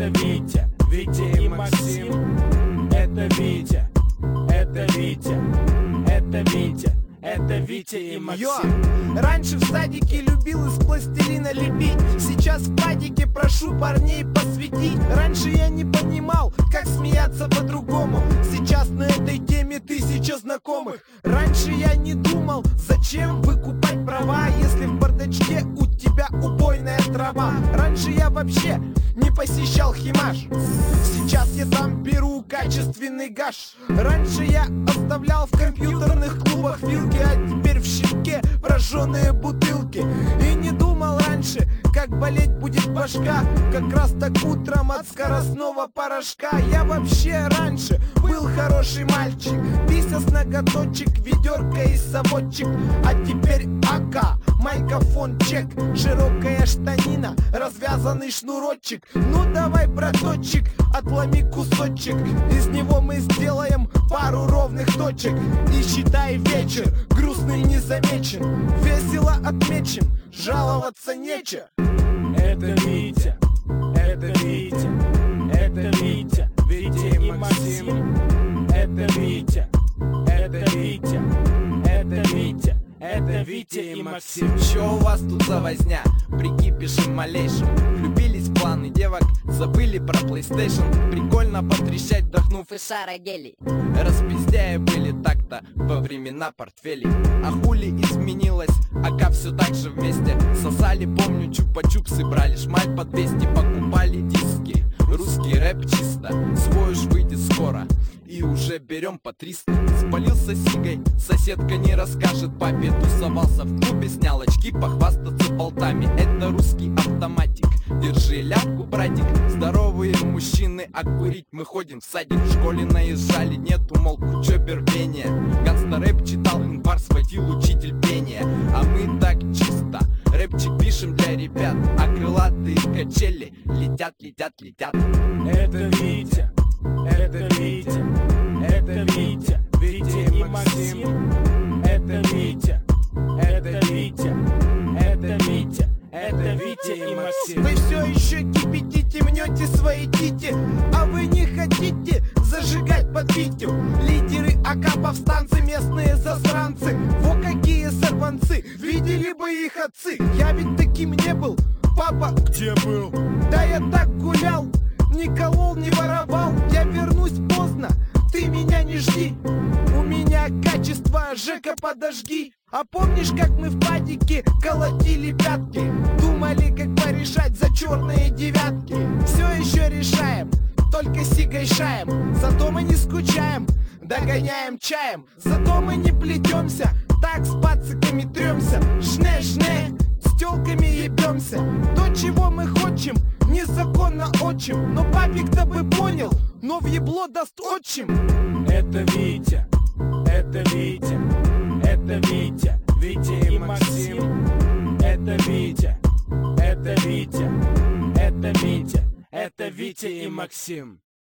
Это Витя, Витя и Максим. Это Витя, это Витя, это Витя, это Витя и Максим. Раньше в садике любил из пластилина лепить, сейчас в падике прошу парней посвятить. Раньше я не понимал, как смеяться по-другому, сейчас на этой теме тысяча знакомых. Раньше я не думал, зачем выкупать права, если в бардачке у тебя убойная трава. Раньше я вообще не посещал химаш, сейчас я там беру качественный гаш. Раньше я оставлял в компьютерных клубах вилки, а теперь в щитке прожженные бутылки. И не думал раньше, как болеть будет башка, как раз так утром от скоростного порошка. Я вообще раньше был хороший мальчик, пися с ноготочек, ведерко и совочек. А теперь АК, майкофон чек, широкая штанина, развязанный шнурочек. Ну давай, браточек, отломи кусочек, из него мы сделаем пару ровных точек. И считай вечер грустный не замечен, весело отмечен, жаловаться нечего. Это Витя, это Витя, это Витя, Витя и Максим. Это Витя, это Витя, это Витя, это Витя и Максим. Чё у вас тут за возня? Прикипишем малейшим. Влюбились в планы девок, забыли про PlayStation. Прикольно потрещать, вдохнув из шара гелий. Распиздяя были так-то во времена портфелей. А хули изменилось, ака все так же вместе. Сосали, помню, чупа-чупсы, брали шмаль по 200, покупали диски. Русский рэп чисто, свой уж выйдет скоро, и уже берем по 300. Спалился сигой, соседка не расскажет папе. Тусовался в клубе, снял очки, похвастаться болтами. Это русский автоматик, держи ляпку, братик. Здоровые мужчины, а курить мы ходим в садик. В школе наезжали, нету, мол, чопер пения. Ганста рэп читал, инвар схватил учитель пения. А мы так чисто рэпчик пишем для ребят, а крылатые качели летят, летят, летят. Это Витя, это Витя, это Витя, Витя и Максим. Это Витя, это Витя, это Витя, это Витя и Максим. Вы все еще кипятите, мнете свои тити, а вы не хотите зажигать под Витю. Лидеры АК, повстанцы, местные засранцы. Во какие сорванцы, видели бы их отцы. Я ведь таким не был, папа. Где был? Да я так гулял, не колол, не воровал. Я вернусь поздно, ты меня не жди. У меня качество, Жека, подожги. А помнишь, как мы в падике колотили пятки? Думали, как порешать за черные девятки. Все еще решаем, только сигой шаем. Зато мы не скучаем, догоняем чаем. Зато мы не плетемся, так с пациками тремся. Жне-жне, с телками ебемся. То, чего мы хотим, незаконно отчим. Но папик-то бы понял, но в ебло даст отчим. Это Витя, это Витя, это Витя, Витя и Максим. Это Витя, это Витя, это Витя, это Витя и Максим.